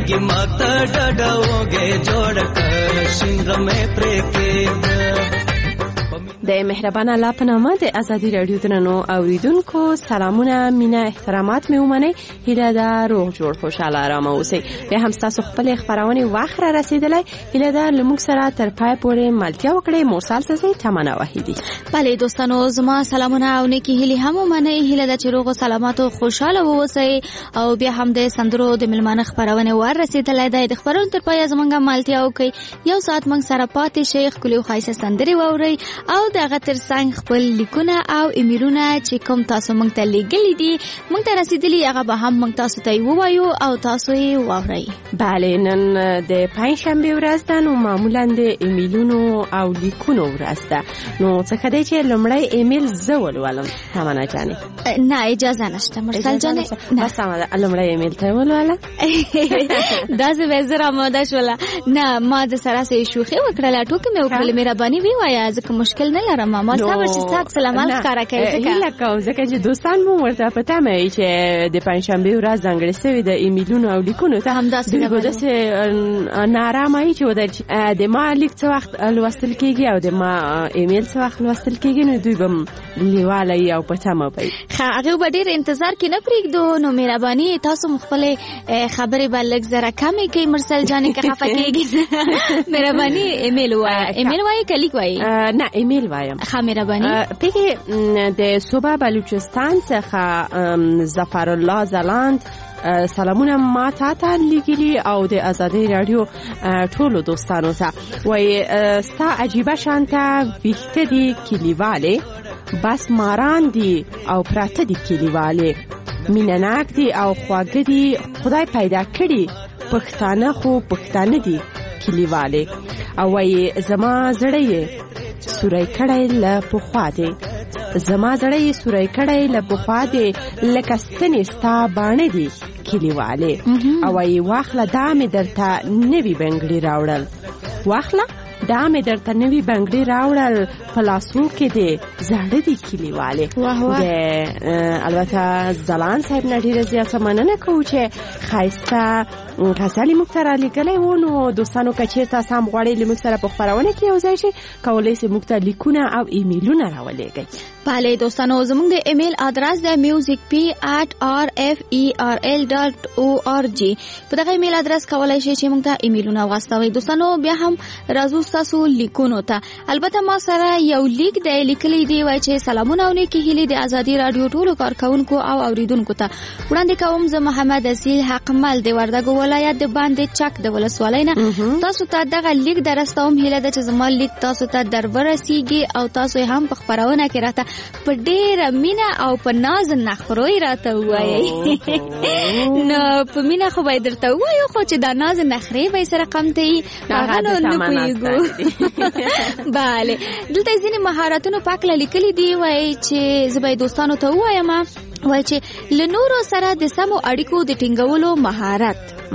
की माता डडाओगे जोड़ कर शिंग में प्रेकेद د مهربان الله په نامه د ازادي رادیو درنو اوریدونکو سلامونه مینه احترامات مې ومنئ. هیله ده روغ جوړ خوشاله آرامه اوسئ. بیا هم ستاسو خپلې خپرونې وخت را رسېدلی. هیله ده له موږ سره تر پای پورې ملتیا وکړئ. مرسل سزۍ تمنا وحیدي. بله دوستانو زما سلامونه او نیکې هیلې هم ومنئ. هیله ده چې روغ او سلامت او خوشاله واوسئ او بیا هم د سندرو د مېلمانه خپرونې ور رسېدلی دی. د خپرونې تر پایه زموږ ملتیا وکړئ. یو ساعت موږ سره پاتې شئ. ښکلې او ښایسته سندرې واورئ او دغه ترڅنګ خپل لیکونه او ایمیلونه چې کوم تاسو موږ ته لیږلي دي موږ ته رسیدلي هغه به هم موږ تاسو ته ووایو او تاسو یې واورئ. بله نن د پنجشنبې ورځ ده نو معمولا د ایمیلونو او لیکونو ورځ ده. نو څه ښه دی چې لومړی ایمیل زه ولولم تمنا جانې. نه اجازه نشته مرسل جانې. بس سمه ده لومړی ایمیل ته ولوله. داسې به زه راماده شوله. نه ما د سره سې شوخي وکړله ټوکې مې وکړلې. مهرباني ووایه ځکه مشکل نه لرم. ما صبر چې ساک سلامال ښکاره کوي هیله کوم ځکه چې دوستان مو ورته په تمه وي چې د پنجشنبې ورځ ځانګړې سوې د ایمیلونو او لیکونو ته دوی به داسې ناارامه وي چې ودل د ما لیک څه وخت لوستل کېږي او د ما ایمیل څه وخت لوستل کېږي نو دوی به لیواله وي او په تمه به وي. هغوی به ډېر انتظار کې نه پرېږدو. نو مهرباني تاسو م خپلې خبرې به لږ زره کمې کوئ مرسل جانې که خفه کېږي. مهرباني ایمیل وایه. ایمیل وایه که لیک وایي؟ نه ایمیل وایم. مهرباني پیږي د صوبه بلوچستان څخه ظفرالله زلاند سلامونه ما ته لیږلي او د ازادي رادیو ټولو دوستانو ته وایي ستا عجیبه شانته ویښته دي کلیوالې بس ماران دي او پراته دي کلیوالې مینه ناک دي او خواږه دي خدای پیدا کړي پښتانه خو پښتانه دي کلیوالې او وایي زما زړه یې سوری کړی له پخوا دی زما زړه یې سوری کړی له پخوا دی لکه ستنې ستا باڼه دي کلیوالې او وایي واخله دا مې درته نوي بنګړي راوړل واخله دا مې درته نوي بنګړي راوړل په لاسو کې دی زاړه دي کلیوالې. د البته زلان صاحب نه ډېره زیاته مننه کوو چې ښایسته کسالې موږ ته رالیږلی و. نو دوستانو که چېرته سم غواړئ له موږ سره په خپرونه کې یو ځای شئ کولی شئ موږ ته لیکونه او ایمیلونه راولېږئ. بله دوستانو زموږ د ایمیل ادرس دی musicp@rferl.org. په دغه ایمیل ادرس کولی شئ چې موږ ته ایمیلونه واستوئ. دوستانو بیا هم راځو ستاسو لیکونو ته. البته ما سره یو لیک دی لیکلی دی وایي چې سلامونه او نیکې هیلې د ازادي راډیو ټولو کارکوونکو او اوریدونکو ته وړاندې کوم. زه محمد اصیل حقمل د وردګو ولایت د باندې چک د ولسوالۍ نه تاسو ته دغه لیک درستوم. هیله ده چې زما لیک تاسو ته در ورسیږي او تاسو هم په خپرونه کې راته په ډېره مینه او په ناز نخروی راته ووایئ. نو په مینه خو به یې درته ووایو خو چې دا ناز نخرې به یې سره کمتهیي هغه نو نه پوهېږو. بله دلته ځینې مهارتونو په هکله لیکلي دي. وایي چې زه به یې دوستانو ته ووایم. وایي چې له نورو سره د سمو اړیکو د ټینګولو مهارت.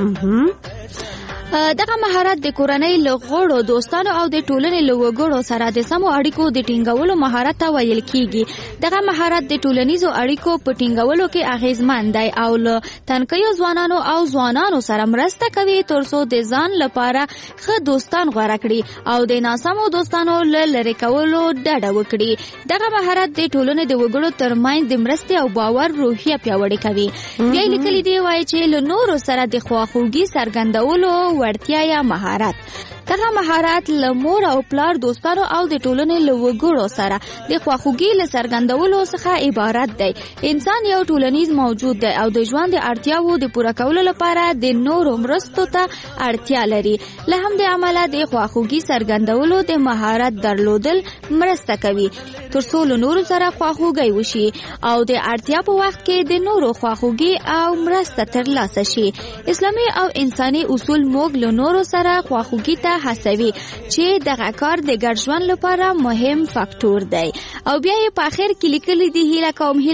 دغه مهارت د کورنۍ له غړو دوستانو او د ټولنې له وګړو سره د سمو اړیکو د ټینګولو مهارت ته ویل کیږي. دغه مهارت د ټولنیزو اړیکو په ټینګولو کې اغیزمن دی او له تنکیو ځوانانو او ځوانانو سره مرسته کوي ترڅو د ځان لپاره ښه دوستان غوره کړي او د ناسمو دوستانو له لرې کولو ډډه وکړي. دغه مهارت د ټولنې د وګړو ترمنځ د مرستې او باور روحیه پیاوړې کوي. بیا لیکلي دی وایي چې له نورو سره د خواخوږي څرګندولو وړتیا یا مهارت. دغه مهارت له مور او پلار دوستانو او د ټولنې له وګړو سره د خواخوږي له څرګندولو څخه عبارت دی. انسان یو ټولنیز موجود دی او د ژوند د اړتیاوو د پوره کولو لپاره د نورو مرستو ته اړتیا لري. له همدې امله د خواخوږي څرګندولو د مهارت درلودل مرسته کوي ترڅو له نورو سره خواخوږي وشي او د اړتیا په وخت کې د نورو خواخوږي او مرسته ترلاسه شي. اسلامي او انساني اصول موږ له نورو سره خواخوږي ته هڅوي چې دغه کار د ګډ ژوند لپاره مهم فاکتور دی. او بیا یې په اخر کې لیکلي دي هیله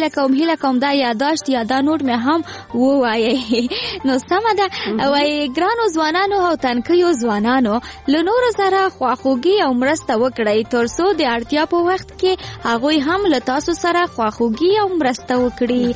کوم دا یاداشت یا دا نوټ مې هم ووایي. نو سمه ده. وایي ګرانو ځوانانو او تنکیو ځوانانو له نورو سره خواخوږي او مرسته وکړئ تر څو د اړتیا په وخت کې هغوی هم له تاسو سره خواخوږي او مرسته وکړي.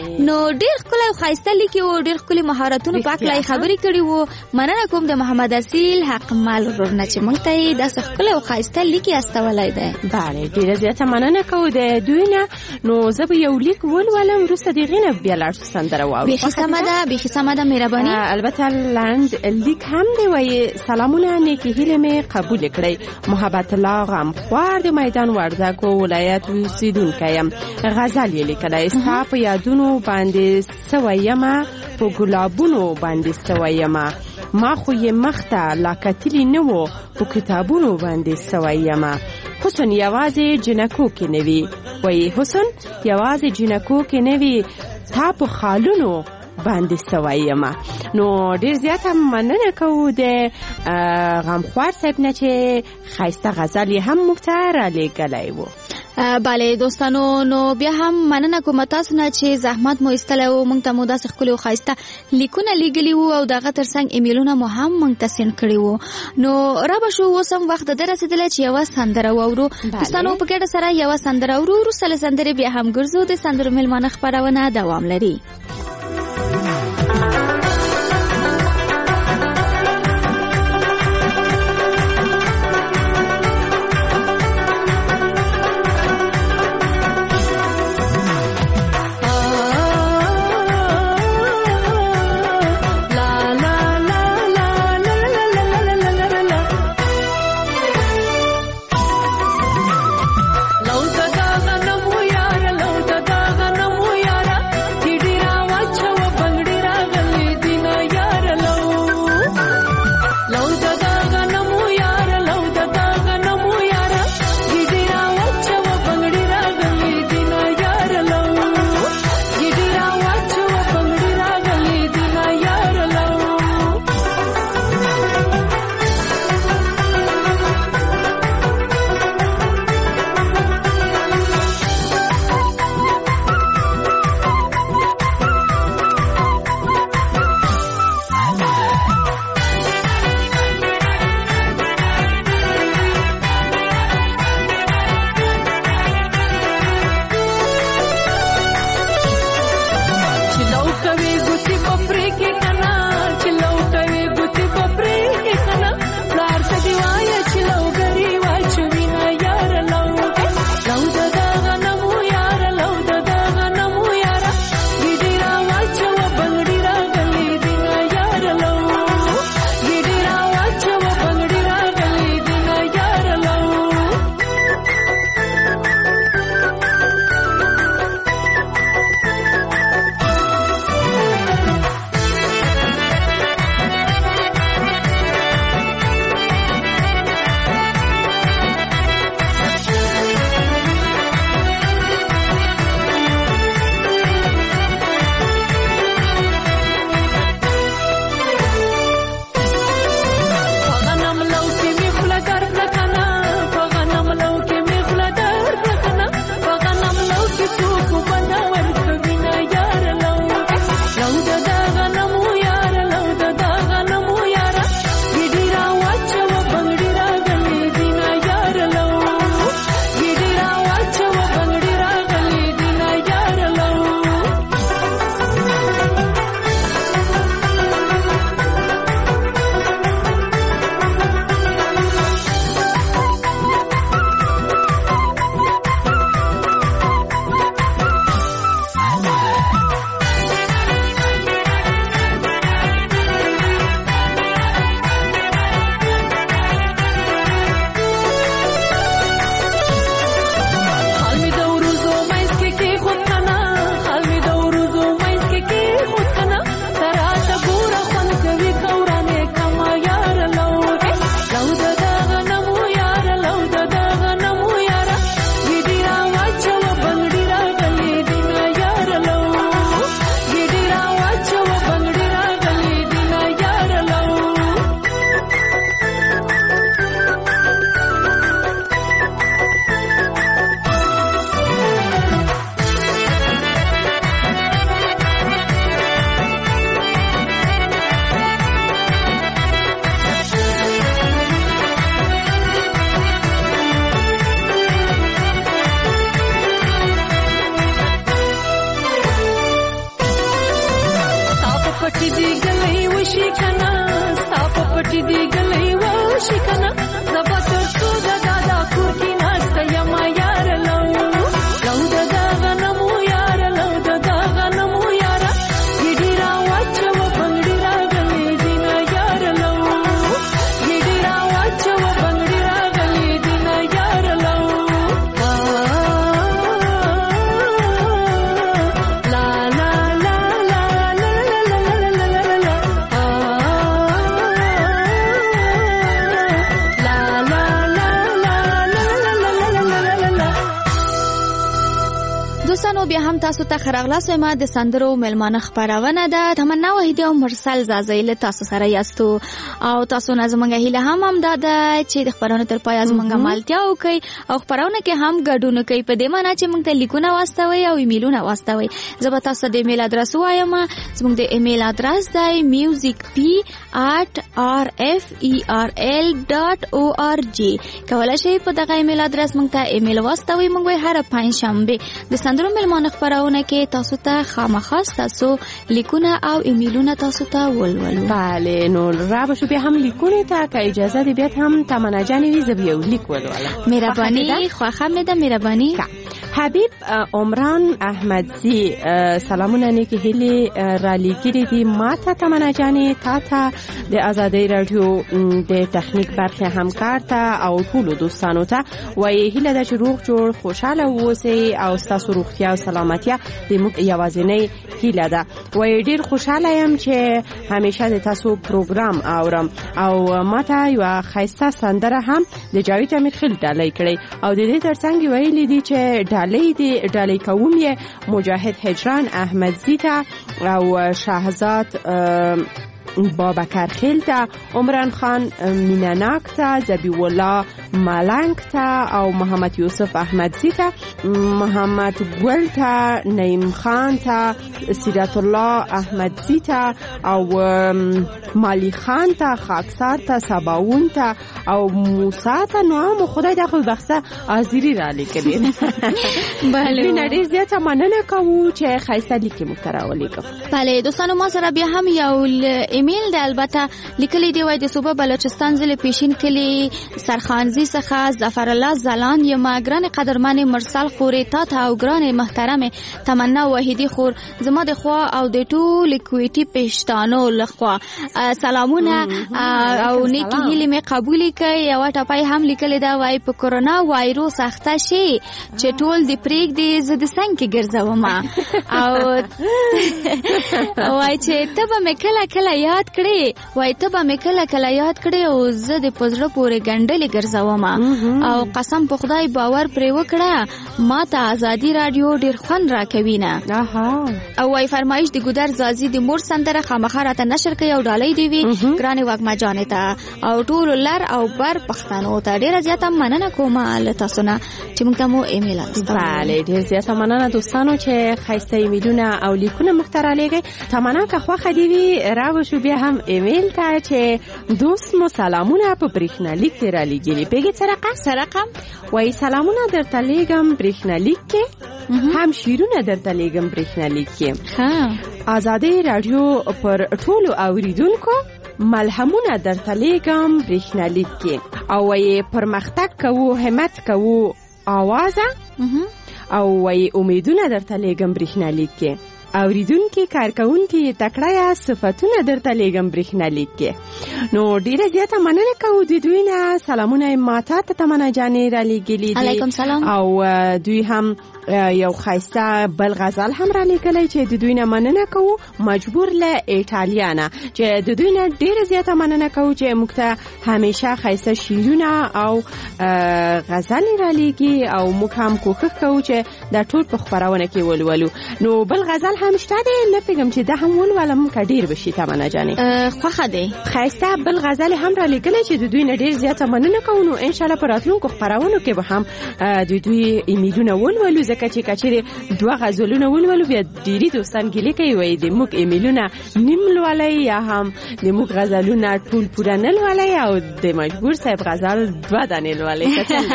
نو ډېر ښکلی او ښایسته لیکي و، ډېر ښکلي مهارتونو په هکله یې خبرې کړي وو. مننه کوم د محمد اصیل حقمل ورور نه چې موږ ته یې داسې ښکلی او ښایسته لیک یې استولی دی. بله ډېره زیاته مننه کوو د دوی نه. نو زه به یو لیک ولولم وروسته د هغې نه بیا لاړ شو سندره واورو. بیخي سمه ده مهرباني. البته لنډ لیک هم دی. وایي سلامونه نیکې هیلې مې قبول کړئ. محبت الله غمخوار د میدان وردګو ولایت اوسېدونکی یم. غزل یې لیکلی ستا په یادونو باندې سوی یمه په ګلابونو باندې سوی یمه ما خو یې مخته لا کتلي نه و په کتابونو باندې سوی یمه. حسن یوازې جنکو کې نه وي. وایي حسن یوازې جنکو کې نه وي تا په خالونو باندې سوی یمه. نو ډېر زیاته مننه کوو د غمخوار صاحب نه چې ښایسته غزل یې هم موږ ته رالیږلی و. بله دوستانو، نو بیا هم مننه کوم تاسو نه چې زحمت مو ایستلی و، موږ ته مو داسې ښکلي او ښایسته لیکونه لیږلي وو او د هغه تر څنګ ایمیلونه مو هم موږ ته سینډ کړي وو. نو رابه شو اوس هم وخت د ده رسېدلی چې یوه سندره واورو. دوستانو په ګډه سره یوه سندره اورو، وروسته له سندرې بیا هم ګرځو. د سندرو میلمانه خپرونه دوام لري. لو تداغ نمو یارا هم تاسو ته خراغلاس ما د سندرو ملمانه خبرونه ده. تمنا وحیدی او مرسل زازیل تاسو سره یاستو او تاسو نظمنګ هیله هم ده چې د خبرونه تر پای ازمنګ مالتیا وکي او خبرونه کې هم ګډون کوي. په دې معنی چې موږ ته لیکونه واستوي او ایمیلونه واستوي. زه به تاسو د ایمیل ادرس وایم. زموږ د ایمیل ادرس دی musicp@rferl.org. کولای شئ په دغه ایمیل ادرس موږ ته ایمیل واستوي. موږ هر پنځشنبه د سندرو ملمانه خبرونه کې تاسو ته خامخا تاسو لیکونه او ایمیلونه تاسو ته ولولو. بله نو را بشو بیا هم لیکونه ته که اجازه دی بیاد هم تمنا جانی ویزه بیو لیک ولولم. مهربانی خواهم میده. مهربانی. حبیب عمران احمدزی سلامونه نیکی هیلی را لیگیری دی ما تا تمنا جانی تا د آزادی رادیو د تخنیک برخی همکار تا او ټولو دوستانو ته وایي هیله ده چې روغ جوړ خوشاله اوسئ او ستاسو روغتیا او سلامتیا د موږ یوازینۍ هیله ده. وایي ډیر خوشاله یم چې همیشه د تاسو پروګرام اورم او ما ته یو ښایسته سندره هم د جاوید امیرخیل ډالۍ کړې او د دې ترڅنګ ویلي دي چې ډالۍ کوم یې مجاهد هجران احمدزی ته او شهزاد بابکر خیل ته، عمران خان میناناک ته، زبی الله ملنگ ته او محمد یوسف احمدزی ته، محمد گل ته، نعیم خان ته، سیرت الله احمدزی ته او مالی خان ته، خاکسار ته، سباون ته او موسی ته. نو هم خدای د خپل بخته حاضری را لیکلی. بله نه ډیر زیاته مننه کوو چې خایسته لیکي مختراولې کو. بله دوستانو ما سره بیا هم یو ایمیل دی البته لیکلی دی وای د صوبه بلوچستان ضلع پیشین کلی سرخانزی څخه ظفر الله زلان یم ګران قدرمن مرسل خوري تا ته او ګران محترم تمنا وحیدی خور زما د خوا او د ټول کویټي پښتانو لخوا سلامونه او نیکی هیله می قبول کړئ. یو ټپای هم لیکلی دا وای په کورونا وایروس اخته شي چې ټول د پریک دی زد څنګه ګرځوم او وای چې ته به کله کله یاد کړې وای ته به کله کله یاد کړې او زه د پزړه پورې ګنډلې ګرځوم او قسم په خدای باور پرې وکړه ما ته آزادی رادیو ډیر خوند راکوي نه. او وای فرمایش د ګودر زازي د مور سندره خامخا راته نشر کوي او ډالۍ دی وی ګرانه واګما جانې ته او ټول لر او بر پښتنو ته ډیر زیاته مننه کوم له تاسو نه چې موږ ته مو ایمیل استو. بله ډیر زیاته مننه دوستانو چې خایسته ایمیلونه او لیکونه مختاره لګي. تمنا که خو خدیوی راو شو بیا هم ایمیل ته چې دوست مو سلامونه په برېښنالیک را لګي. پیګه سرقم وای سلامونه درته لګم برېښنالیک کې هم شیرونه درته لګم برېښنالیک کې. آزادی رادیو پر ټولو اوریدونکو ملهمونه درته لګم برېښنالیک کې او وای پرمختګ کوو همت کوو आवाज او وای امیدونه درته لګم برېښنالیک کې. اوریدونکو کارکونکو تکړه یا صفاتونه درته لګم برېښنالیک کې. نو ډیره زیاته مننه کوو د دوی نه. سلامونه ماته ته تمنا جانې را لګلې دي. علیکم سلام. او دوی هم یو خایسته بل غزل هم را لګلې چې د دوی نه مننه کوو مجبور له ایټالیانا چې د دوی نه ډیره زیاته مننه کوو چې موږ ته همیشه خایسته شیرونه او غزل را لګي او موږ هم کوښښ کوو چې دا ټول په خبرونه کې ولولو. نو بل غزل هم شته دی نه پیګم چې دا هم ولولم که ډیر بشي تمنا جانې خوخه دی خایسته بل غزل هم را لګلې چې د دوی نه ډیر زیاته مننه کوو. نو ان شاء الله پر راتلونکو خبرونو کې به هم د دوی ایمیلونه ولولو ځکه چې کچېره دوه غزلونه ولولو بیا ډیری دوستان ګیلې کوي وای د موږ ایمیلونه نیم لولای یا هم د موږ غزلونه ټول پوره نه لولای او د مجبور صاحب غزل دوه دانې لولای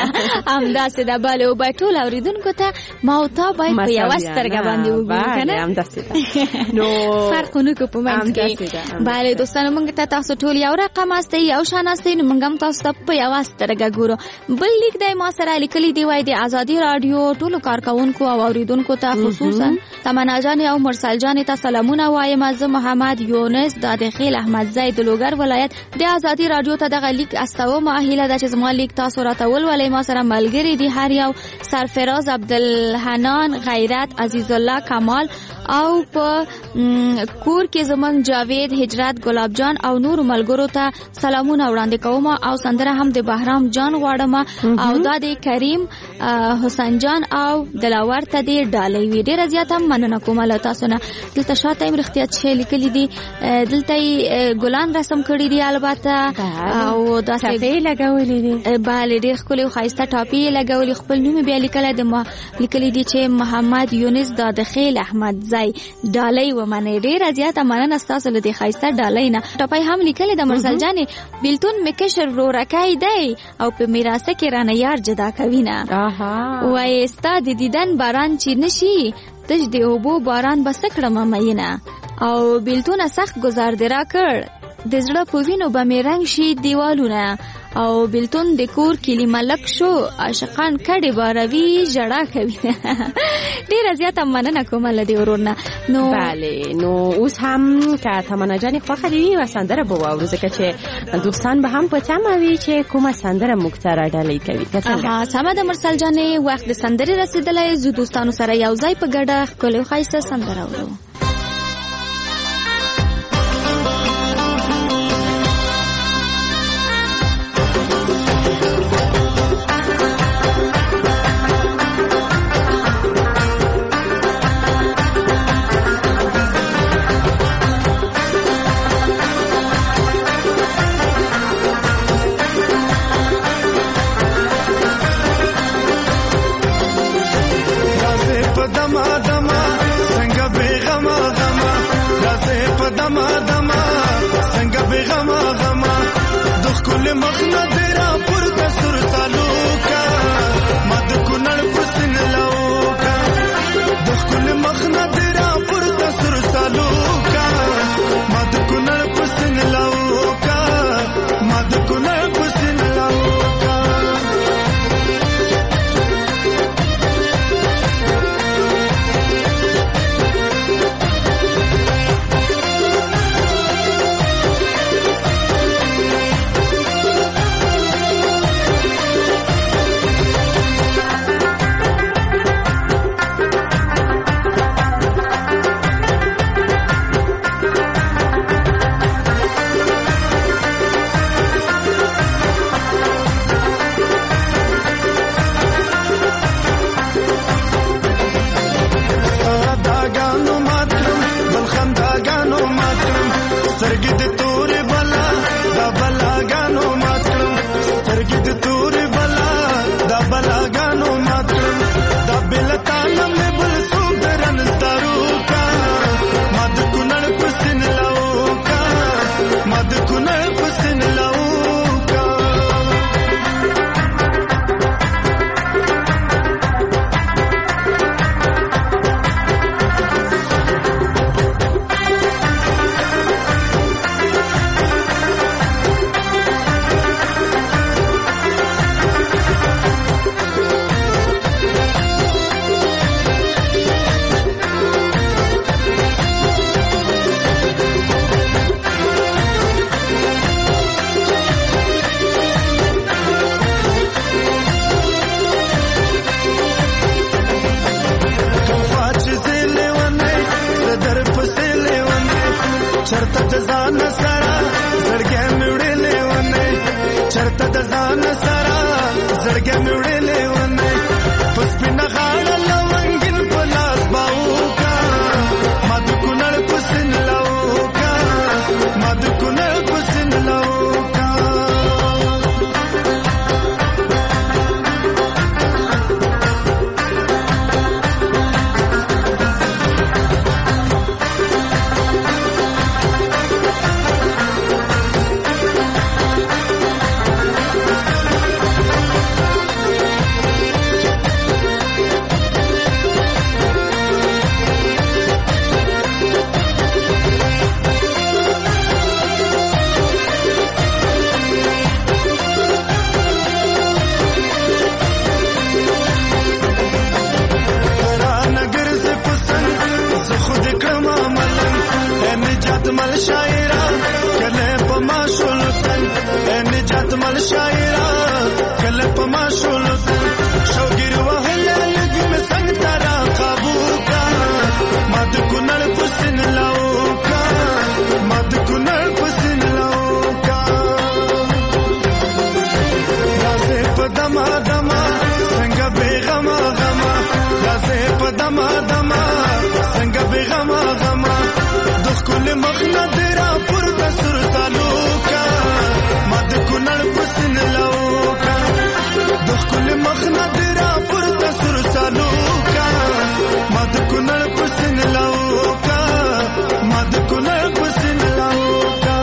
هم داسې ده. بله او باید ټول اوریدونکو ته ما او تا باید په یوه سترګه باندې وګورو که نه نو فرقونه کو په منځ کې. بله دوستانو موږ ته تاسو ټول یو رقم استئ یو شان استئ نو موږ هم تاسو ته په یوه سترګه ګورو. بل لیک دی ما سره لیکلی دی وای د آزادی رادیو ټولو کارکونکو او اوریدونکو ته خصوصا تمنا جان او مرسل جان ته سلامونه وایم. زه محمد یونس د دخیل احمد زید لوګر ولایت د آزادی رادیو ته دغه لیک استو ماهله د چې زما لیک تاسو راته ولولای. ما سره ملګری دی هر یو سرفراز عبدالحنان غیرت عزیز الله کمال او په کور کې زمون جاوید هجرت ګلاب جان او نور ملګرو ته سلامونه وړاندې کوم او سندره هم د بهرام جان غواړم او دا د کریم حسین جان او دلاور ته د ډالۍ وی ډیر زیات هم مننه کوم له تاسو نه. دلته شاته امرختیا چې لیکلي دي دلته ګلان رسم کړی دی البته او دا څه لګولې دي bale ډیر ښکلي او ښایسته ټاپي لګولې. خپل نوم بیا لیکلی د ما لیکلي دي چې محمد یونس دا د خیل احمد زای ډالۍ ومنه. ډیر زیات مننه تاسو له دې ښایسته ډالۍ نه. ټاپي هم لیکلي د مرسل جان بیلتون مکشر رو رکای دی او په میراثه کې رانه یار جدا کوي نه وای استاد دیدن باران چې نشي تج دی اوبو باران بس کړم مینه او بیلتون سخت گزار دی را کړ د زړه په وینو به مې رنګ شي دیوالونه او بیلتون د کور کلی ملک شو عاشقان کډې باروي ژړا کوي. ډیره زیاته مننه کوم له دې ورونه. نو بله نو اوس هم که تمنا جان خوښه دی و سندره به واورو ځکه چې دوستان به هم په تمه وي چې کومه سندره موږ ته راډالۍ کوي. سمه ده مرسل جانې وخت د سندرې رسېدلی. زه دوستانو سره یو ځای په ګډه ښکلې او ښایسته سندره اورو. कुनल पुसिन लाओका मद कुनल पुसिन लाओका रासे पदमा दमा संग बेगमा गमा रासे पदमा दमा संग बेगमा गमा दुखुल मखना तेरा पुर कसुर तालुका मद कुनल पुसिन लाओका दुखुल मखना तेरा पुर कसुर तालुका मद कुनल पुसिन लाओका मद कुनल पुसिन लाओका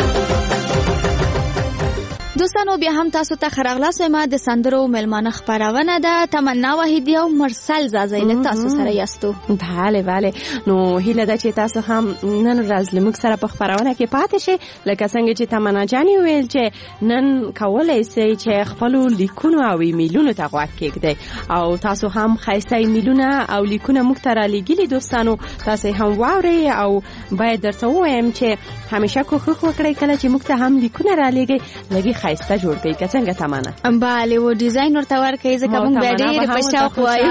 دوستانو بیا هم تاسو ته خراغلاس ما د سندرو ملمانه خبرونه ده تمنا وحیدی او مرسل زازی له تاسو سره یاستو. بله نو هیله ده چې تاسو هم نن ورځ لمک سره په خبرونه کې پاتې شئ لکه څنګه چې تمنا جانی ویل چې نن کولای شئ چې خپل لیکونو او ایمیلونو ته غوږ کېږدئ او تاسو هم خاصه ایمیلونه او لیکونه موږ ته را لېږلي دوستانو تاسو هم واورئ او باید درته ووایم چې همیشه کوښښ وکړئ کله چې موږ ته هم لیکونه را لېږئ لږ خاصه جوړ کړئ که څنګه تمنا. بله و ډیزاین ورته ورکړئ ځکه موږ بیا ډېر په شوق وایو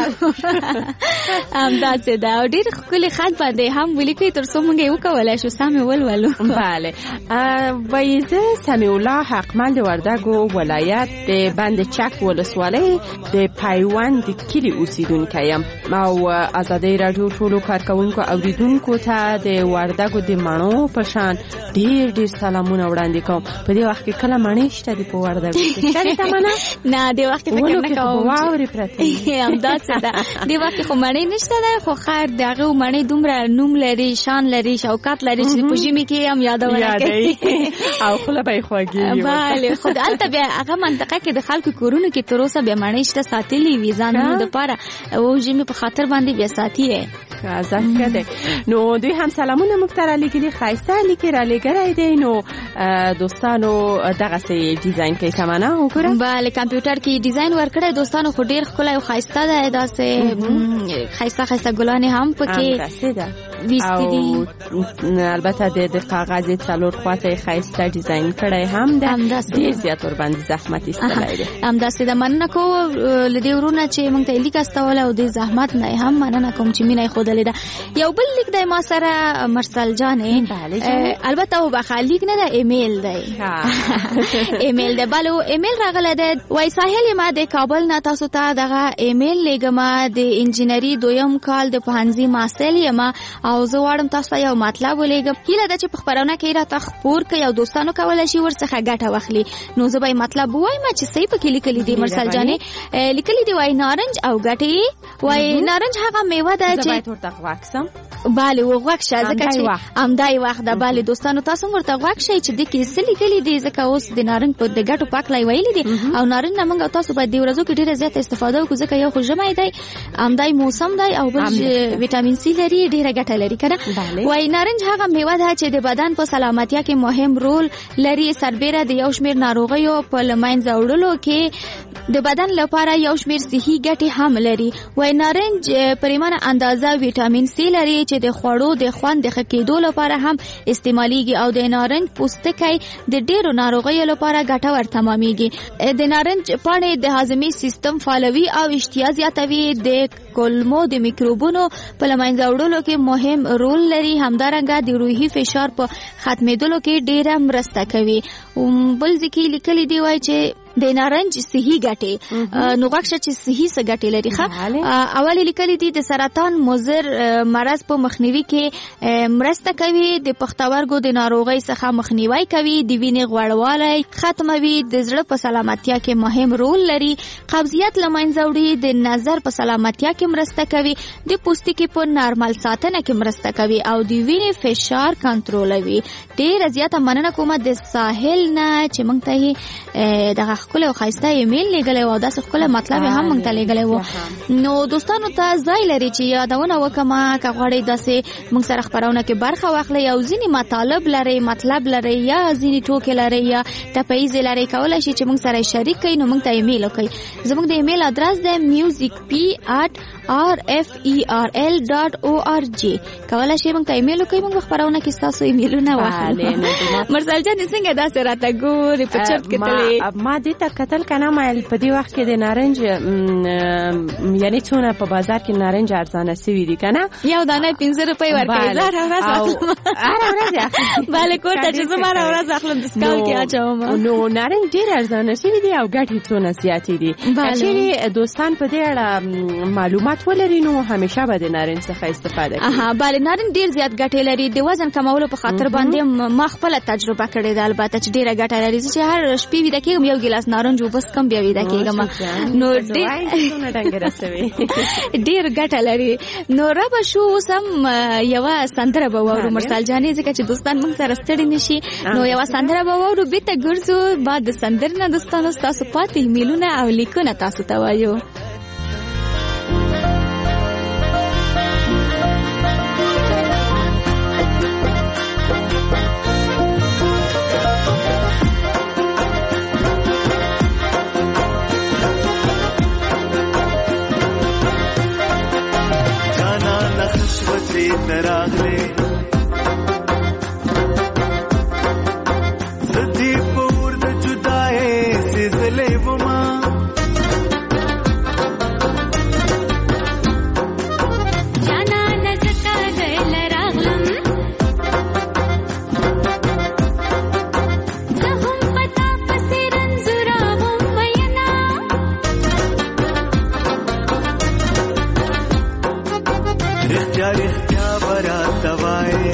همداسې ده او ډېر ښکلي خط باندې هم ولیکئ تر څو موږ یې وکولی شو سمې ولولو. بله وایي زه سمیع الله حقمل د وردګو ولایت د بند چک ولسوالۍ د پیوند کلي اوسیدونکی یم او ازادۍ راډیو ټولو کارکوونکو اوریدونکو ته د وردګو د مڼو په شان ډېر سلامونه وړاندې کوم. په دې وخت کې کله مڼې شته دي په وردګو کې شته تمنا؟ نه دې وخت فکر نه کوم واورې پرتې همداسې ده دې وخت خو مڼې نشته ده خو خیر د هغې مڼې دومره نوم لري شان لري شوکت لري چې په ژمي کې هم یادونه کوي او خوله به یې خوږېږي. بله خو هلته بیا هغه منطقه کې د خلکو کورونو کې تر اوسه بیا مڼې شته ساتلي وي ځانونو دپاره او ژمي په خاطر باندې بیا ساتي یې ازت کده. نو دوی هم سلامونه موږ ته رالیږلي ښایسته لیکې رالیږلی دی. نو دوستانو دغسې ډیزاین کوي تمنا وګوره. بله کمپیوټر کې ډیزاین ورکړی دوستانو خو ډېر ښکلی او ښایسته ده داسې ښایسته ګلانې هم پکې ویستي دي البته د کاغذ څلور خواته ښایسته ډیزاین کړی هم ده ډېر زیات ورباندې زحمت ایستلی دی. همداسې ده مننه کوم له دې ورونه چې موږ ته یې لیک استولی او د زحمت نه هم مننه کوم چې مینه یې ښودلې ده. یو بل لیک دی ما سره مرسل جانې البته وبخه لیک نه ده ایمیل دی ایمیل دی بله ایمیل راغلی دی وایي ساحل ما د کابل نه تاسو ته دغه ایمیل لیږم د انجینري دویم کال د پوهنځي محصل یم او زه غواړم تاسو ته یو مطلب ولیږم هیله ده چې په خپرونه کې راته خپور کړئ او دوستانو کولی شي ورڅخه ګټه واخلي. نو زه به یې مطلب ووایم چې صحیح پکې لیکلي دي مرسل جانې لیکلي دي وایي نارنج او ګټې وایي نارنج هغه میوه ده چې باید ورته غوږ سم. بله وغوږ شه ځکه چې همدای وخت ده. بله دوستانو تاسو هم ورته غوږ شئ چې دې کې څه لیکلي دي ځکه اوس د نارنج په د ګټو پاکلی ویلي دي او نارنج نه موږ او تاسو باید دې ورځو کې ډېره زیاته استفاده وکړو ځکه یو خو ژمی دی همدای موسم دی او بل ویټامین سی لري ډېره ګټه لري که نه. وایي نارنج هغه میوه ده چې د بدن په سلامتیا کې مهم رول لري سربیره د یو شمېر ناروغیو په له منځه وړلو کې د بدن لپاره یو شمېر صحي ګټې هم لري. وایي نارنج پریمانه اندازه ویټامین سی لري چې د خوړو د خوند د ښه کېدو لپاره هم استعمالیږي او د نارنج پوستکی د ډېرو ناروغیو لپاره ګټور تمامیږي. د نارنج پاڼې د هاضمې سیستم فعالوي او اشتها زیاتوي د کولمو د میکروبونو په له منځه وړلو کې مهم رول لري همدارنګه د روحي فشار په ختمېدلو کې ډېره مرسته کوي. بل ځای کې لیکلي دی وایي چې د نارنج صحي ګټې نو غوږ شه چې صحي څه ګټې لري ښه اول لیکلي دي د سرطان مضر مرض په مخنیوي کې مرسته کوي د پښتورګو د ناروغۍ څخه مخنیوي کوي د وینې غوړوالی ختموي د زړه په سلامتیا کې مهم رول لري قبضیت له منځه وړي د نظر په سلامتیا کې مرسته کوي د پوستکي په نارمل ساتنه کې مرسته کوي او د وینې فشار کنټرولوي. ډېره زیاته مننه کوم د ساحل نه چې موږ ته دغه ښکلی او ښایسته ایمیل لیږلی و او داسې ښکلی مطلب یې هم موږ ته لیږلی و. نو دوستانو ته ځای لري چې یادونه وکړم که غواړئ داسې موږ سره خپرونه کې برخه واخلئ او ځینې مطالب لرئ مطلب لرئ یا ځینې ټوکې لرئ یا ټپهیزې لرئ کولی شئ چې موږ سره شریک کړئ نو موږ ته ایمیل وکړئ. زموږ د ایمیل ادرس دی musicp@rferl.org کولی شئ موږ ته ایمیل وکړئ موږ به خپرونه کې ستاسو ایمیلونه واخلو. مرسل جانې څنګه داسې راته ګورې په چرت کې تلې؟ ما دې دې ته کتل کنه مایل په دې وخت کې د نارنج یعنی څونه په بازار کې نارنج ارزانه سوي دي کنه یو دانه 15 روپۍ ورکړي زار ورځ bale کوټه چې زما ورځ اخلم ډسکاونټ کې اچوم نو نارنج ډیر ارزانه سوي دي او ګټې څونه زیاتې دي چې دوستان په دې اړه معلومات ولري نو همیشه به د نارنج څخه استفاده کوي bale نارنج ډیر زیات ګټې لري د وزن کمولو په خاطر باندې ما خپل تجربه کړې ده البته چې ډیره ګټه لري چې هر شپې ویده کېږم یو ګیلاس نارنج وبس کم بیا ویده کېږم نو ډیر ګټه لري نو رب شو سم یو سندره به وورو مرسل جانې ځکه چې دوستان موږ سره ستړي نشي نو یو سندره به وورو بیت ګرځو بعد سندرنه دوستانو تاسو پاتې میلونه او لیکونه تاسو ته وایو تراغله زدی پور د جدای سزلې وما جانا نزتا دل راغلم زهم پتا پسرن زرا وینا اختیار برات وای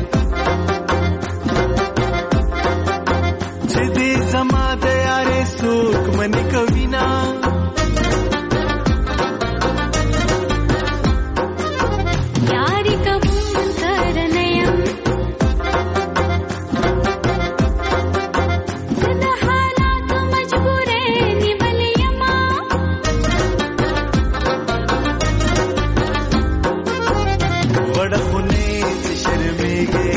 چې دې زما د یارې سوک منی کوینا یاری قبول کرنیم زد حالات مجبورې نیولېما وړخونه چې شرمېږي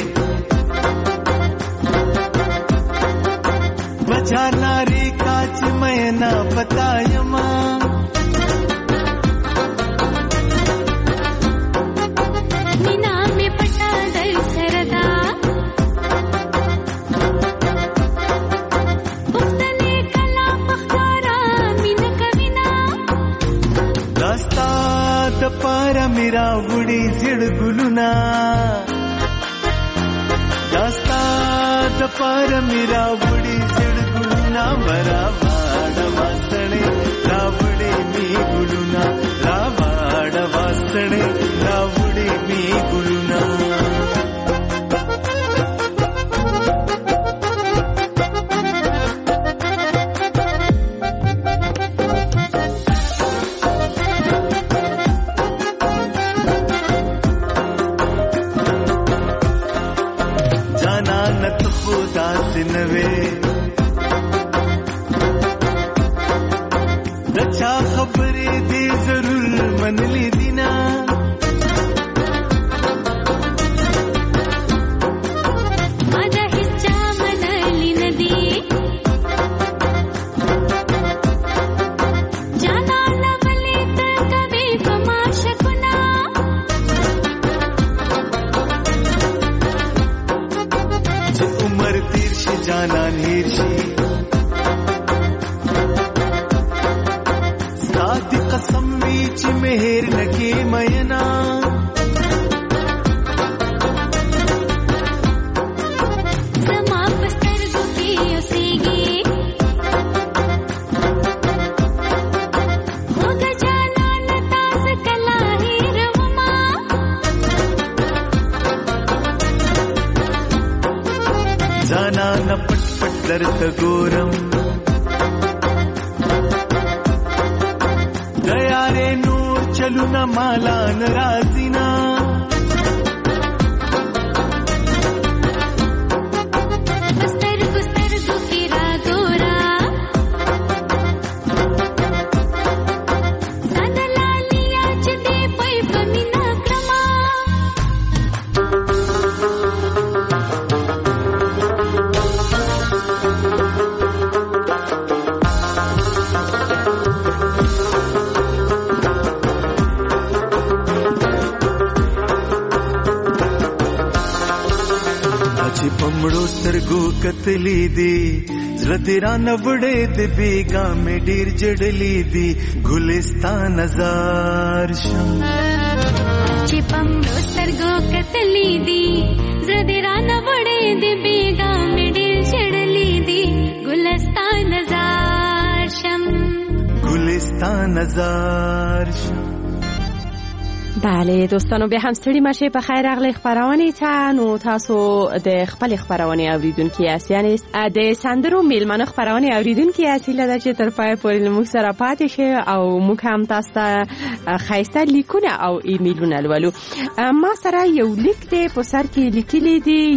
بچا ناری کاچ مې نه پتايما مینا می پټا دل سردا پختنې کلا پختارا مینا کوینا داستا د پار میرا وړي زړ ګلونا داستا د پار میرا وړي زړ ګلونا برا واډ واسړې راوړي می ګلونا را واډ واسړې راوړي می ګلونا نوې دچا خبرې دې ضرور منلې دینا ماده هیڅ منلې ندی جانا نولې ته کوي فماشکنا چې عمر تیر شي جانا نیر شي ساتي قسم وی چې مهر نکي مینا زما پستر ګوتی اوسېږي وګ جانا نتاز کلا هیروما جانا نه پټ پټ درته ګورم دیاره نور چلو نه مالا ناراضینا پستر ګوتی را ګورا سادلالیا چې دې پي پمینا کرما چې پمړو سترګو کتلې دي زړه دې رانه وړې د بیګا مې ډېر جړلې دي ګلستان نظر شه چې پمړو سترګو کتلې دي زړه دې رانه وړې د بیګا مې ډېر جړلې دي ګلستان نظر شم ګلستان نظر شه. بله دوستانو به هم ستړي مشه په خیر راغلی خبرونه ته. نو تاسو د خپل خبرونه اوریدونکو یاست، یعنی د سندرو میلمنو خبرونه اوریدونکو یاست لږ چې تر پای پورې موږ سره پاتې شئ او موږ هم تاسو ته خایسته لیکونه او ایمیلونه لولو. ما سره یو لیک دی په سر کې لیکلی دی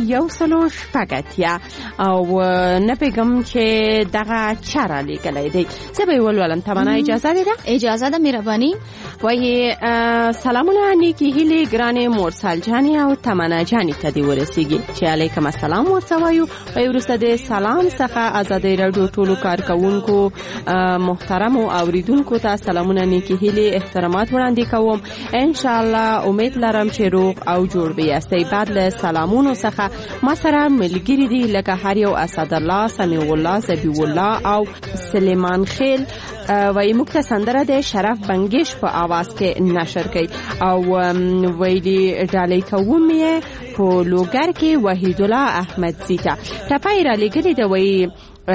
180 او نه پیغام چې دغه چاره لیکلی دی. زه به ولولم، تمنا اجازه ده؟ اجازه ده مهرباني. وای سلامونه نیکی هیلی ګرانې مرسل جانې او تمنا جانې ته دې ورسیږي چې علیکم السلام ورته وایو. وروسته د سلام څخه ازادۍ راډیو ټولو کارکونکو محترمو اوریدونکو ته سلامونه نیکی هیلی احترامات وړاندې کوم. ان شاء الله امید لرم چې روغ او جوړ به یاستئ. بعد له سلامونو څخه ما سره ملګری دي لکه هر یو اسدالله، سمیع الله، ذبیح الله او سلیمان خیل. وای موږ ته سندره د شرف بنگش په आवाज کې نشر کړي او ویلي ډالۍ کوم یې په لوګر کې وحید الله احمد زیتا ټپای را لګري د وای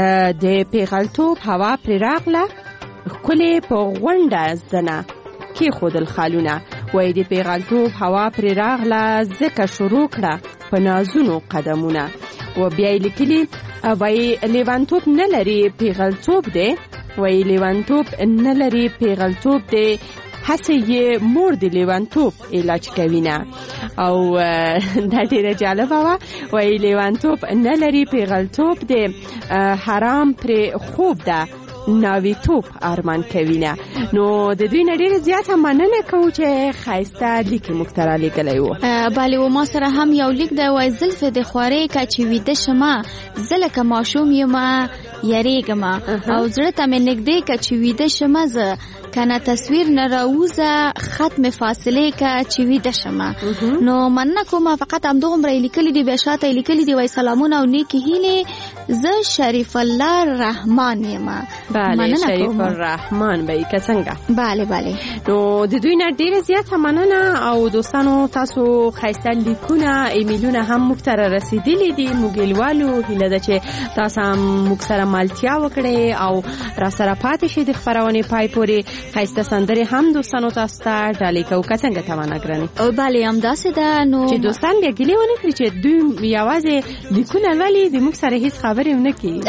د پیغلتوب هوا پر راغله کله په غونډه زنه کې خودل خالونه. وای د پیغلتوب هوا پر راغله زکه شروع کړه په نازونو قدمونه. و بیا لیکلي وای لیوانتوب نه لري پیغلتوب دی، وای لیوانتوب نه لري پیغلتوب دی، هسه یې مور د لیوانتوب علاج کوینه. او دا ډیره جالبه وه. وای لیوانتوب نه لري پیغلتوب دی، حرام پر خوب ده ناویتوب ارمان کوینه. نو د دوی نه ډیره زیاته مننه کوو چې ښایسته لیک موږ ته رالیږلی و. بله و ما سره هم یو لیک دی. وای زلفې د خوارې که چې ویده شمه زه لکه ماشوم یمه یریږم او زړه ته مې نږدې که چې ویده شمه زه کنه تصویر نه راوزه ختم فاصله که چې ویده شمه. نو مننه کوم. فقط همدغومره یې لیکلي دي. بیا شاته یې لیکلي دي وای سلامونه او نیکې هیلې، زه شریف الله رحمان یم. بله شریف الرحمن به که څنګه. بله بله. نو د دوی نه ډیره زیاته مننه. او دوستانو تاسو ښایسته لیکونه ایمیلونه هم موږ ته رسیدلي دي. موږ یې لولو. هیله ده چې تاسو هم موږ سره ملتیا وکړئ او را سره پاتې شئ د خپرونې پای پورې. ښایسته سندرې هم دوستانو تاسو ته ډالۍ کوو که څنګه تمنا ګرانې. او بله همداسې ده. نو چې دوستان بیا ګیلې ونه کړي چې دوی یوازې لیکونه لولي د موږ سره هیڅ خبرې ونه کوي.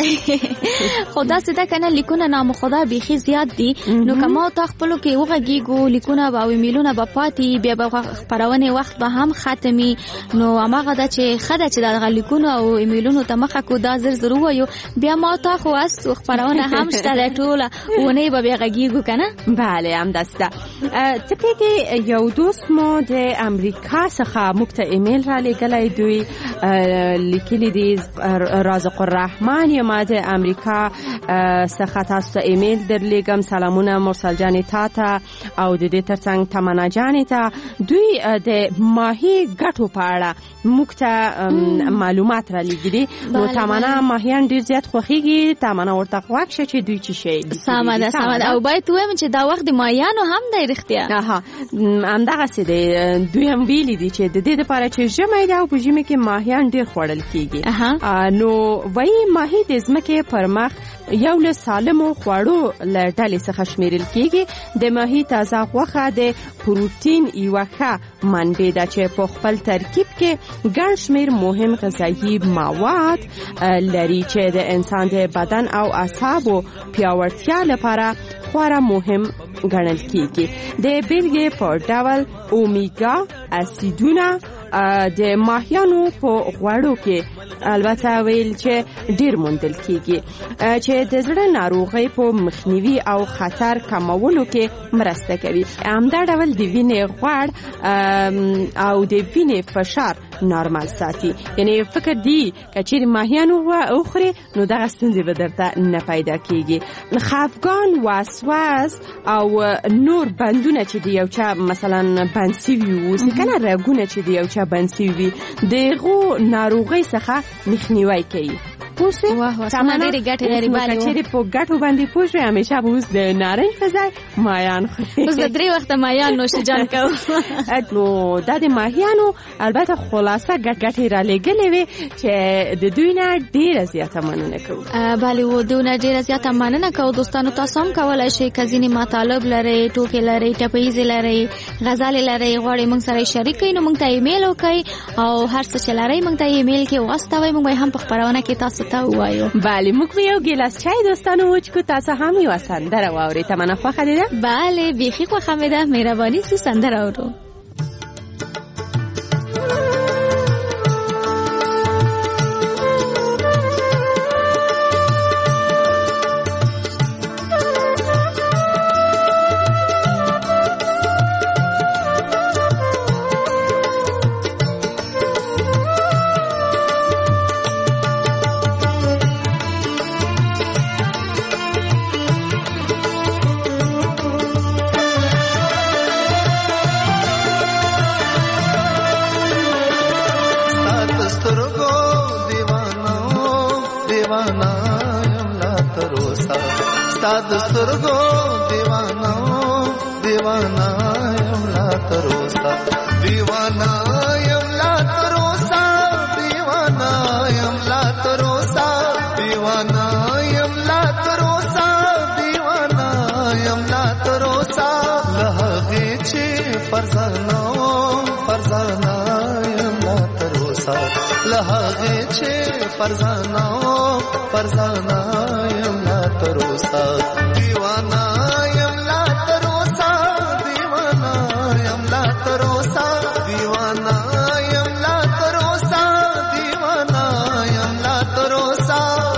خو داسې ده که نه لیکونه نامخدا بیخي زیات دي. نو که ما تا خپلو کې وغږیږو لیکونه به او ایمیلونه به پاتې، بیا به خپرونې وخت به هم ختمي. نو هماغه ده چې ښه ده چې دغه لیکونو او ایمیلونو ته مخه کو دا زر زر ووایو. بیا ما تا خو هستو خپرونه هم شته ده ټوله اونۍ به بیا غږیږو که نه. بله همداسې ده. ته پوهېږې یو دوست مو د امریکا څخه موږ ته ایمیل را لیږلی. دوی لیکلي دي رازق الرحمن یم د امریکا څخه تاسو ته ایمیل درلیږم. سلامونه مرسل جانې تا ته او د دې ترڅنګ تمنا جانې ته. دوی د ماهي ګټو په اړه موږ ته معلومات را لیږلي. نو تمنا ماهیان ډېر زیات خوښېږي. تمنا ورته غوږ شه چې دوی څه شی. سمه ده سمه ده. او باید ووایم چې دا وخت د ماهیانو هم دی رښتیا. همدغسې دی. دوی هم ویلي دي چې د دې دپاره چې ژمی ده او په ژمي کې ماهیان ډېر خوړل کېږي. نو وایي ماهي د ځمکې پر مخ یو له سالمو خوړو له ډلې څخه شمیرل کېږي. د ماهي تازه غوښه د پروتین یوه ښه منبع ده چې په خپل ترکیب کې ګڼ شمېر مهم غذایي مواد لري چې د انسان د بدن او اعصابو پیاوړتیا لپاره خورا مهم ګڼل کېږي. د بیلګې په ډول اومیګا اسیدونه د ماهیانو په غوړو کې البته ویل چې ډیر موندل کیږي چې د زړه ناروغۍ په مخنیوي او خطر کمولو کې مرسته کوي. همدا ډول د وینې غوړ او د وینې فشار نارمل ساتي. یعنی فکر دی که چیرې ماهیانو وخوري نو دغه ستونزې به درته نه پیدا کیږي. خفګان، وسواس او نور بندونه چې دی یو چا مثلا بنسیوي وو کنه رګونه چې دی یو چا بنسیوي دغه ناروغۍ څخه مخنیوي کوي. پوسه واه سمه ډېرې ګټې لري. بله چېرې په ګټو باندې پوه شوې همیشه به اوس د نارنج په ځای ماهیان خوري. اوس به 3 وخته ماهیان نوشجان کوو. نو دا د ماهیانو البته خلاصه ګټې را لېږلې وې چې د دوی نه ډېره زیاته مننه کوو. بله و دوی نه ډېره زیاته مننه کوو. دوستانو تاسو هم کولی شئ که ځینې مطالب لرئ، ټوکې لرئ، ټپیزې لرئ، غزلې لرئ، غواړئ موږ سره شریک کړئ نو موږ ته ایمیل وکړئ او هر څه چې لرئ موږ ته ایمیل کې واستوئ، موږ به هم په خپرونه کې تاسو ته ووایو. بله موږ به یو ګیلاس چای دوستانو وچکو، تاسو هم یوه سندره واورئ. تمنا خوښه دې ده؟ بله بیخي خوښه مې ده. مهرباني سو سندره اورو. سترګو دیوانا دیوانا یم لا تروسا دیوانا یم لا تروسا دیوانا یم لا تروسا دیوانا یم لا تروسا دیوانا یم لا تروسا لهغه چې فرزانو فرزانا یم لا تروسا لهغه چې فرزانو فرزانا یم لا تروسا دیوانا یم لا تروسا دیوانا یم لا تروسا دیوانا یم لا تروسا دیوانا یم لا تروسا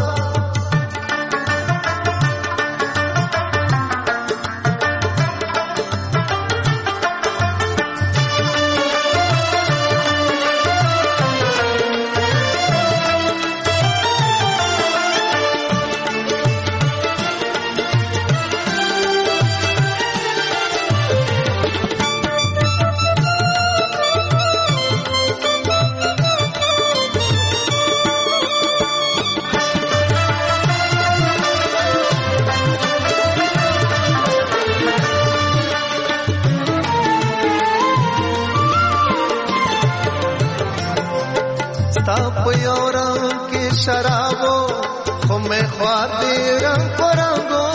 शराबो खो में ख्वाबे रंग परंगो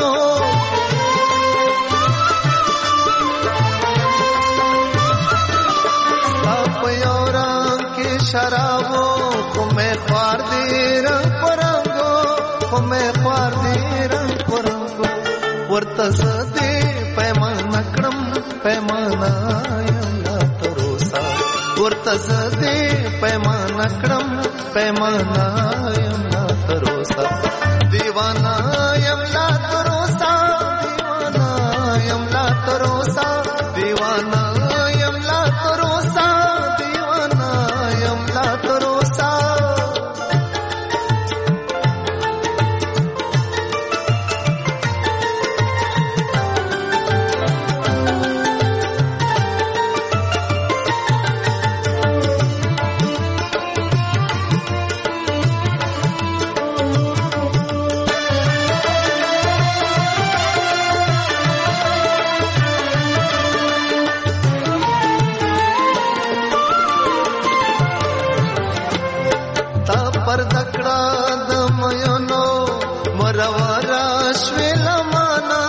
आप योरां के शराबो खो में ख्वाबे रंग परंगो खो में ख्वाबे रंग परंगो वर्तस दे पैमाना क्रम पैमाना यंगा तरोसा वर्तस दे पैमाना क्रम पैमाना यम ला तरोसा दीवाना यम ला तरोसा दीवाना यम ला तरोसा दीवाना यम ला तरोसा दीवाना यम ला तरोसा पर दकड़ा दमयनो मरवारा श्वेलमाना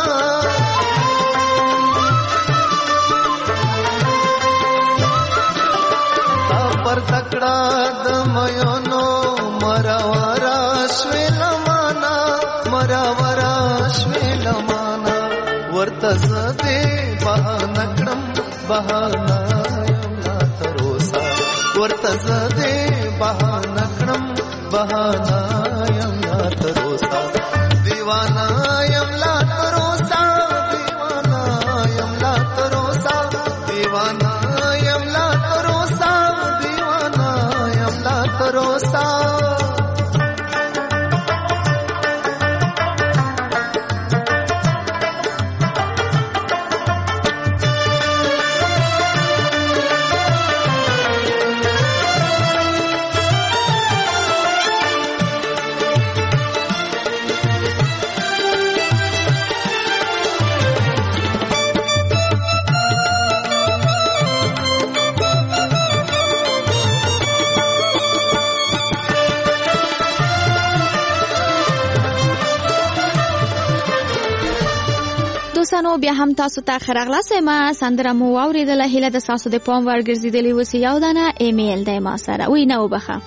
पर दकड़ा दमयनो मरवारा श्वेलमाना मरवारा श्वेलमाना वर्तस दे बहानक्रम बहाना यमला तरोसा वर्तस दे बहानक्रम बहाना यमला तरोसा दीवाना यमला तरोसा दीवाना यमला तरोसा दीवाना यमला तरोसा दीवाना यमला तरोसा دوستانو بیا هم تاسو ته ښه راغلاست ما سندره مو واورېدله هیله د ستاسو د پام وړ ګرځېدلې اوس یو دانه ایمیل دی ما سره وی نه وبخه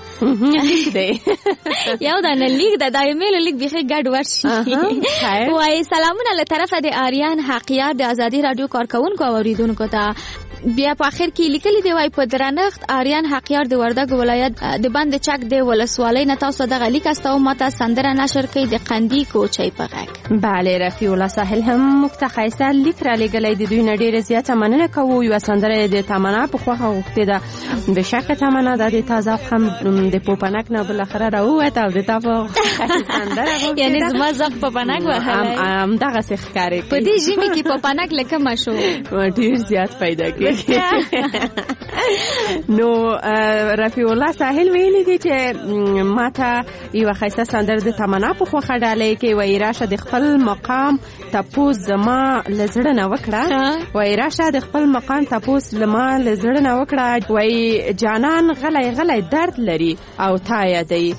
یو دانه لیک ده دا ایمیل لیک بیخي ګډ ورشي وایي سلامونه له طرفه د آریان حقیار د ازادي رادیو کارکوونکو او اوریدونکو ته بیا په اخر کې لیکلي دی وای په درنښت آریان حقیار د وردګ ولایت د بند چک د ولسوالۍ نه تاسو دغه لیک استو ماته سندره نشر کړي د قندی کوچي په غږ بله رفیع الله ساحل هم مختخیسه لیک را لګلې د دوی نه ډیره زیاته مننه کوو یو سندره د تمنا په خوخه غوښتې ده به شک تمنا د تازه هم د پوپنک نه بل اخره راووت او د تاسو سندره یعنی زما زغ پوپنک وهله ام دغه ښکاری په دې ژمي کې پوپنک لکه مشو ډیر زیات پیدا کړي نو رفیع الله ساحل ویلي دي چې ماته یو خیسته سندره د تمنا په خوخه ډالې کې وای راشه د خپل مقام تپوس زما لزړه نه وکړه وای راشه د خپل مقام تپوس لما لزړه نه وکړه وای جانان غلی غلی درد لري او تا یادی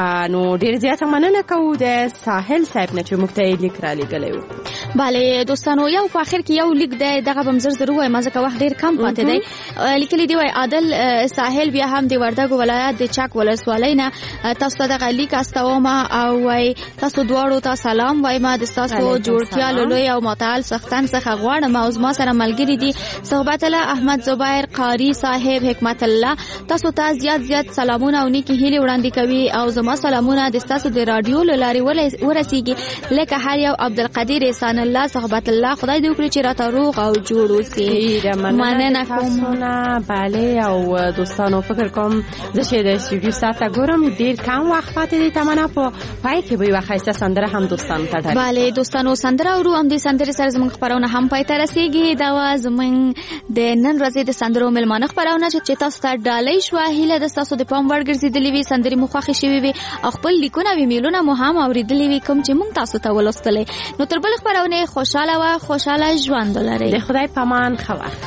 نو ډیر زیاته مننه کوو د ساحل صاحب نه چې موږ ته لیک را لګلی و بله دوستانو یو په اخر کې یو لیک دی دغه به زر وایم ځکه وخت ډیر کم پاتې دی لیکلی دی وای عادل ساحل بیا هم د وردګ ولایت د چک ولسوالۍ نه تاسو ته دغه لیک استوم او وای تاسو دواړو ته سلام وایم د تاسو جوړتیا لوی او متعال سختن څخه غواړم او ما سره ملګری دي صحبت الله احمد زبیر قاری صاحب حکمت الله تاسو ته زیات سلامونه او نیکی هیله وړاندې کوي او زما سلامونه د تاسو د رادیو لاري ورسیږي لکه هر یو عبدالقدیر احسان الله صحبت الله خدای دې وکړي چې راته روغ او جوړ اوسئ مننه کوم بله او دوستانو فکر کوم زه چې د استودیو ساعت ګورم ډیر کم وخت پاتې دی تمنا په پای کې به یو ښایسته سندره هم دوستانو ته ډالې بله دوستانو سندره اورو هم د سندرې سره زموږ خپرونه هم پای ته رسیږي دا و زموږ د نن ورځې د سندرو مېلمانه خپرونه چې تاسو ته ډالۍ شوه هیله د تاسو د پام وړ ګرځېدلې وي سندرې مو خوښې شوې وي او خپل لیکونه او ایمیلونه مو هم اورېدلې وي کوم چې موږ تاسو ته ولوستلې نو تر بل خپرونه خوشاله ژوند ولرئ د خدای پامان ښه وخت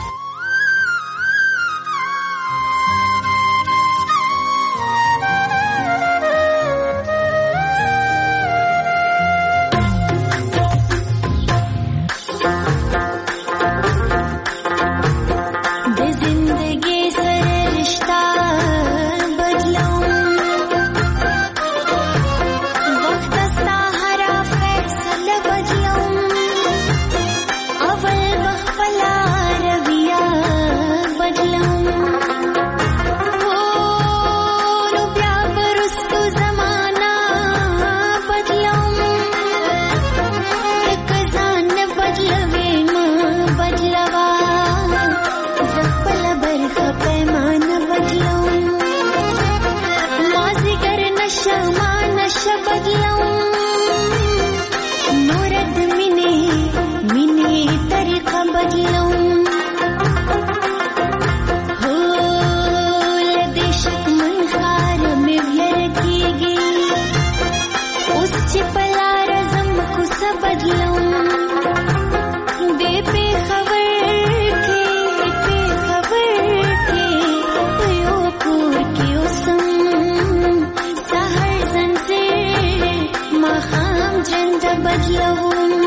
بدلون